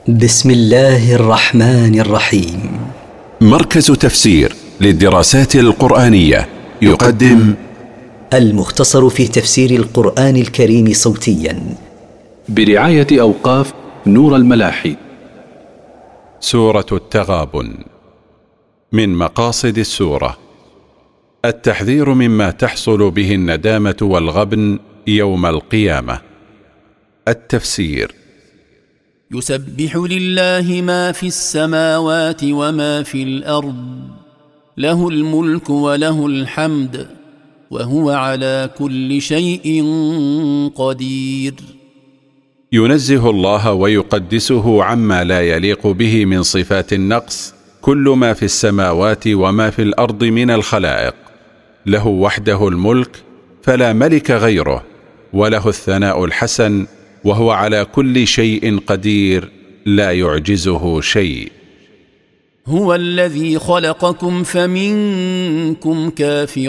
بسم الله الرحمن الرحيم. مركز تفسير للدراسات القرآنية يقدم المختصر في تفسير القرآن الكريم صوتيا برعاية أوقاف نور الملاحي. سورة التغابن. من مقاصد السورة التحذير مما تحصل به الندامة والغبن يوم القيامة. التفسير: يسبح لله ما في السماوات وما في الأرض، له الملك وله الحمد، وهو على كل شيء قدير. ينزه الله ويقدسه عما لا يليق به من صفات النقص كل ما في السماوات وما في الأرض من الخلائق. له وحده الملك فلا ملك غيره، وله الثناء الحسن، وهو على كل شيء قدير لا يعجزه شيء. هو الذي خلقكم فمنكم كافر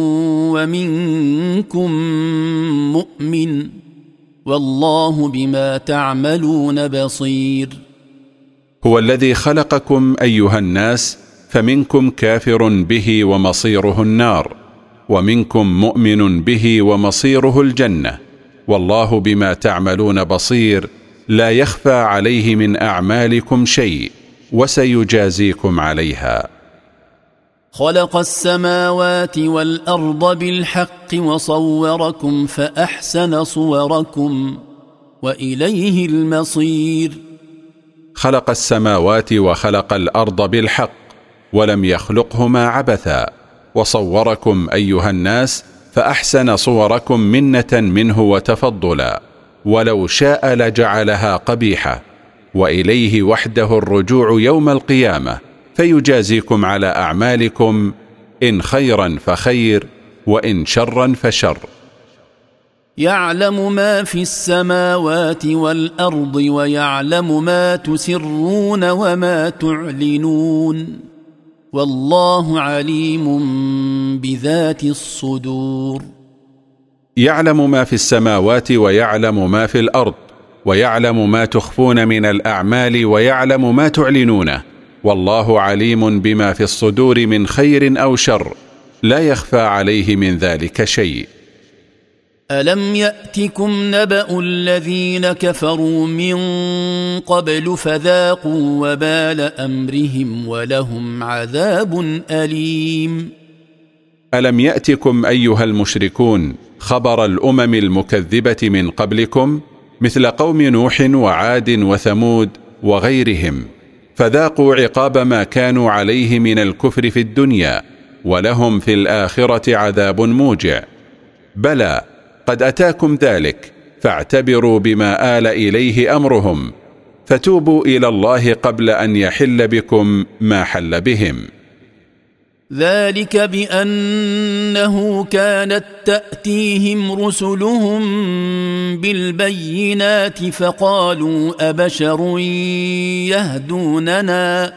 ومنكم مؤمن، والله بما تعملون بصير. هو الذي خلقكم أيها الناس، فمنكم كافر به ومصيره النار، ومنكم مؤمن به ومصيره الجنة، والله بما تعملون بصير، لا يخفى عليه من أعمالكم شيء، وسيجازيكم عليها. خلق السماوات والأرض بالحق وصوركم فأحسن صوركم وإليه المصير. خلق السماوات وخلق الأرض بالحق، ولم يخلقهما عبثا، وصوركم أيها الناس فأحسن صوركم منة منه وتفضلا، ولو شاء لجعلها قبيحة، وإليه وحده الرجوع يوم القيامة، فيجازيكم على أعمالكم، إن خيرا فخير، وإن شرا فشر. يعلم ما في السماوات والأرض، ويعلم ما تسرون وما تعلنون، والله عليم بذات الصدور. يعلم ما في السماوات ويعلم ما في الأرض، ويعلم ما تخفون من الأعمال ويعلم ما تعلنونه، والله عليم بما في الصدور من خير أو شر، لا يخفى عليه من ذلك شيء. ألم يأتكم نبأ الذين كفروا من قبل فذاقوا وبال أمرهم ولهم عذاب أليم. ألم يأتكم أيها المشركون خبر الأمم المكذبة من قبلكم، مثل قوم نوح وعاد وثمود وغيرهم، فذاقوا عقاب ما كانوا عليه من الكفر في الدنيا، ولهم في الآخرة عذاب موجع. بلى، قد أتاكم ذلك، فاعتبروا بما آل إليه أمرهم، فتوبوا إلى الله قبل أن يحل بكم ما حل بهم. ذلك بأنه كانت تأتيهم رسلهم بالبينات فقالوا أبشر يهدوننا،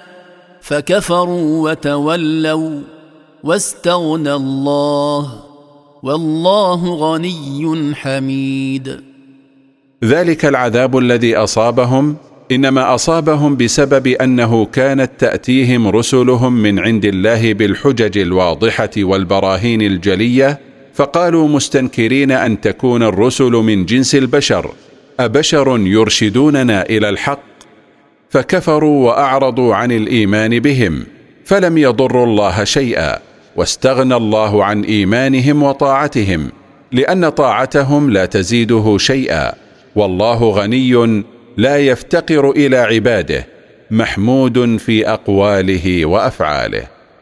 فكفروا وتولوا واستغنى الله، والله غني حميد. ذلك العذاب الذي أصابهم إنما أصابهم بسبب أنه كانت تأتيهم رسلهم من عند الله بالحجج الواضحة والبراهين الجلية، فقالوا مستنكرين أن تكون الرسل من جنس البشر، أبشر يرشدوننا إلى الحق، فكفروا وأعرضوا عن الإيمان بهم، فلم يضروا الله شيئا، واستغنى الله عن إيمانهم وطاعتهم، لأن طاعتهم لا تزيده شيئا، والله غني لا يفتقر إلى عباده، محمود في أقواله وأفعاله.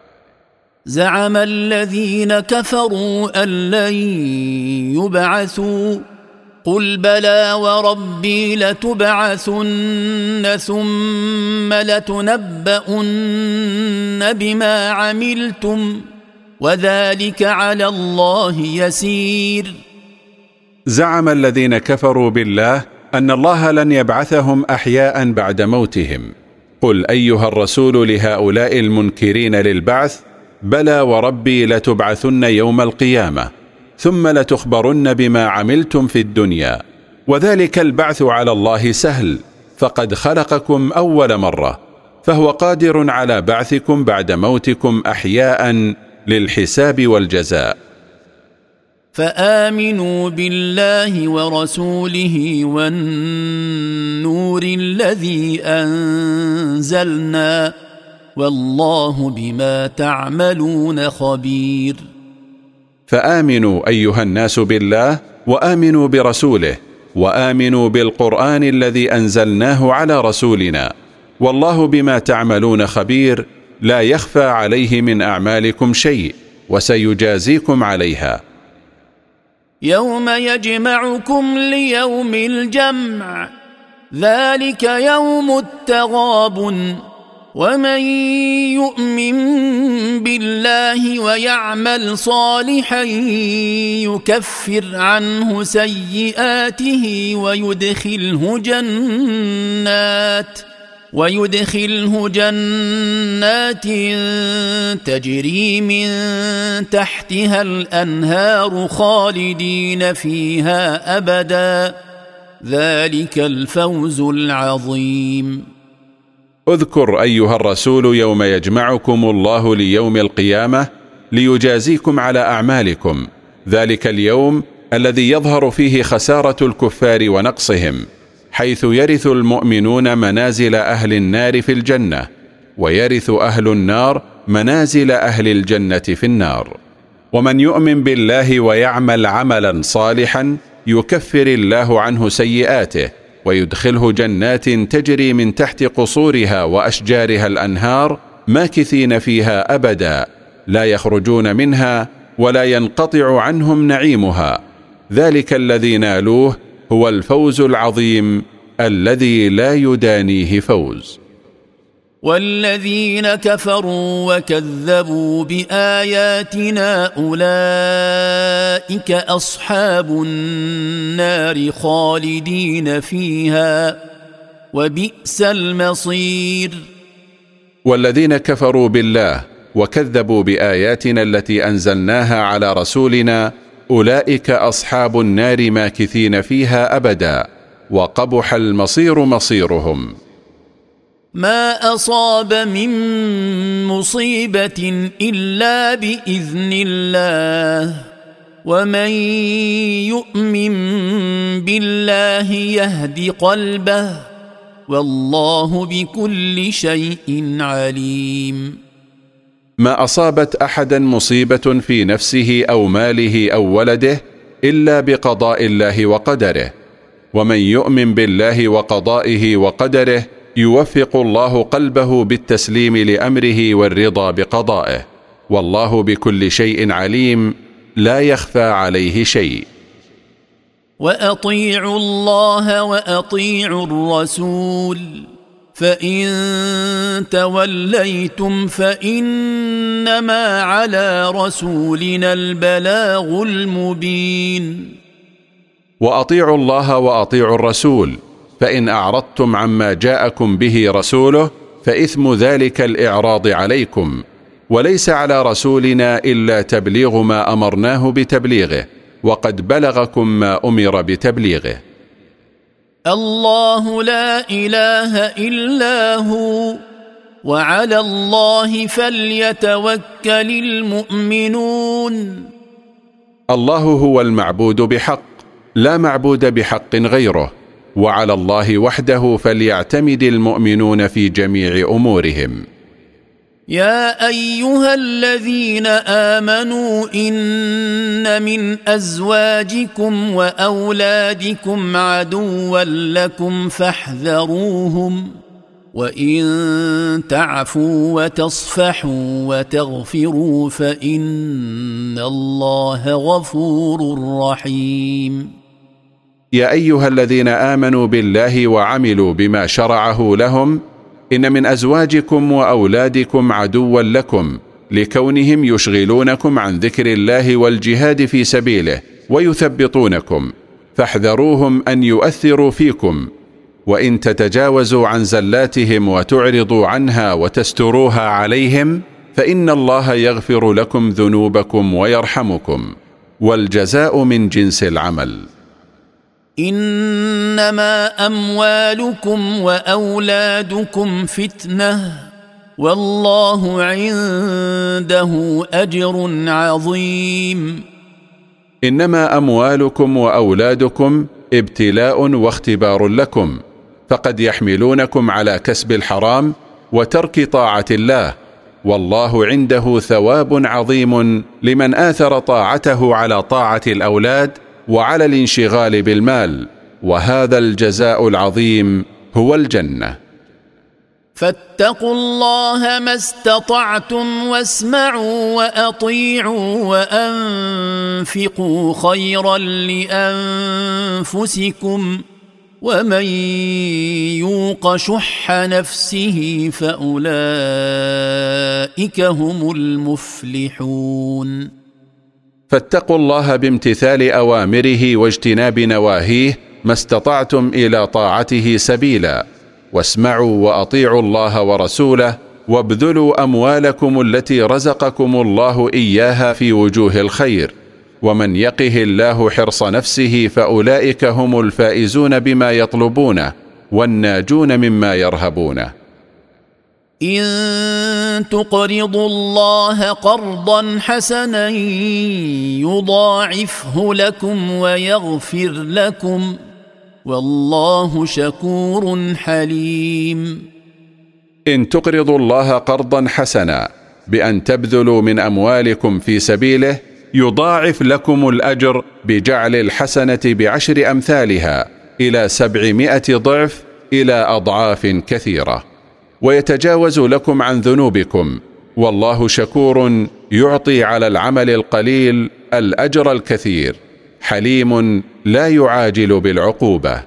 زعم الذين كفروا أن لن يبعثوا، قل بلى وربي لتبعثن ثم لتنبؤن بما عملتم، وذلك على الله يسير. زعم الذين كفروا بالله أن الله لن يبعثهم أحياء بعد موتهم. قل أيها الرسول لهؤلاء المنكرين للبعث: بلى وربي لتبعثن يوم القيامة، ثم لتخبرن بما عملتم في الدنيا، وذلك البعث على الله سهل، فقد خلقكم أول مرة، فهو قادر على بعثكم بعد موتكم أحياء للحساب والجزاء. فآمنوا بالله ورسوله والنور الذي أنزلنا والله بما تعملون خبير. فآمنوا أيها الناس بالله، وآمنوا برسوله، وآمنوا بالقرآن الذي أنزلناه على رسولنا، والله بما تعملون خبير، لا يخفى عليه من أعمالكم شيء، وسيجازيكم عليها. يوم يجمعكم ليوم الجمع ذلك يوم التغابن ومن يؤمن بالله ويعمل صالحا يكفر عنه سيئاته ويدخله جنات تجري من تحتها الأنهار خالدين فيها أبدا ذلك الفوز العظيم. اذكر أيها الرسول يوم يجمعكم الله ليوم القيامة ليجازيكم على أعمالكم، ذلك اليوم الذي يظهر فيه خسارة الكفار ونقصهم، حيث يرث المؤمنون منازل أهل النار في الجنة، ويرث أهل النار منازل أهل الجنة في النار. ومن يؤمن بالله ويعمل عملا صالحا يكفر الله عنه سيئاته ويدخله جنات تجري من تحت قصورها وأشجارها الأنهار ماكثين فيها أبدا لا يخرجون منها ولا ينقطع عنهم نعيمها، ذلك الذي نالوه هو الفوز العظيم الذي لا يدانيه فوز. والذين كفروا وكذبوا بآياتنا أولئك أصحاب النار خالدين فيها وبئس المصير. والذين كفروا بالله وكذبوا بآياتنا التي أنزلناها على رسولنا أولئك أصحاب النار ماكثين فيها أبدا وقبح المصير مصيرهم. ما أصاب من مصيبة إلا بإذن الله ومن يؤمن بالله يهد قلبه والله بكل شيء عليم. ما أصابت أحدا مصيبة في نفسه أو ماله أو ولده إلا بقضاء الله وقدره، ومن يؤمن بالله وقضائه وقدره يوفق الله قلبه بالتسليم لأمره والرضا بقضائه، والله بكل شيء عليم لا يخفى عليه شيء. وأطيعوا الله وأطيعوا الرسول فإن توليتم فإنما على رسولنا البلاغ المبين. وأطيعوا الله وأطيعوا الرسول، فإن أعرضتم عما جاءكم به رسوله فإثم ذلك الإعراض عليكم، وليس على رسولنا إلا تبليغ ما أمرناه بتبليغه، وقد بلغكم ما أمر بتبليغه. الله لا إله إلا هو وعلى الله فليتوكل المؤمنون. الله هو المعبود بحق، لا معبود بحق غيره، وعلى الله وحده فليعتمد المؤمنون في جميع أمورهم. يا أيها الذين آمنوا إن من أزواجكم وأولادكم عدوا لكم فاحذروهم وإن تعفوا وتصفحوا وتغفروا فإن الله غفور رحيم. يا أيها الذين آمنوا بالله وعملوا بما شرعه لهم إن من أزواجكم وأولادكم عدوا لكم لكونهم يشغلونكم عن ذكر الله والجهاد في سبيله ويثبطونكم، فاحذروهم أن يؤثروا فيكم، وإن تتجاوزوا عن زلاتهم وتعرضوا عنها وتستروها عليهم فإن الله يغفر لكم ذنوبكم ويرحمكم، والجزاء من جنس العمل. إنما أموالكم وأولادكم فتنة والله عنده أجر عظيم. إنما أموالكم وأولادكم ابتلاء واختبار لكم، فقد يحملونكم على كسب الحرام وترك طاعة الله، والله عنده ثواب عظيم لمن آثر طاعته على طاعة الأولاد وعلى الانشغال بالمال، وهذا الجزاء العظيم هو الجنة. فاتقوا الله ما استطعتم واسمعوا وأطيعوا وأنفقوا خيرا لأنفسكم ومن يوق شح نفسه فأولئك هم المفلحون. فاتقوا الله بامتثال أوامره واجتناب نواهيه ما استطعتم إلى طاعته سبيلا، واسمعوا وأطيعوا الله ورسوله، وابذلوا أموالكم التي رزقكم الله إياها في وجوه الخير، ومن يقه الله حرص نفسه فأولئك هم الفائزون بما يطلبونه والناجون مما يرهبونه. إن تقرضوا الله قرضا حسنا يضاعفه لكم ويغفر لكم والله شكور حليم. إن تقرضوا الله قرضا حسنا بأن تبذلوا من أموالكم في سبيله يضاعف لكم الأجر بجعل الحسنة ب10 أمثالها إلى 700 ضعف إلى أضعاف كثيرة، ويتجاوز لكم عن ذنوبكم، والله شكور يعطي على العمل القليل الأجر الكثير، حليم لا يعاجل بالعقوبة.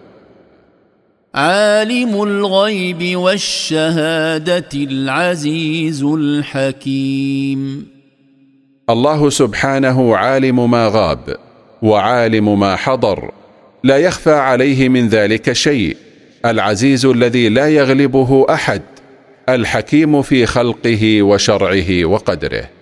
عالم الغيب والشهادة العزيز الحكيم. الله سبحانه عالم ما غاب وعالم ما حضر، لا يخفى عليه من ذلك شيء، العزيز الذي لا يغلبه أحد، الحكيم في خلقه وشرعه وقدره.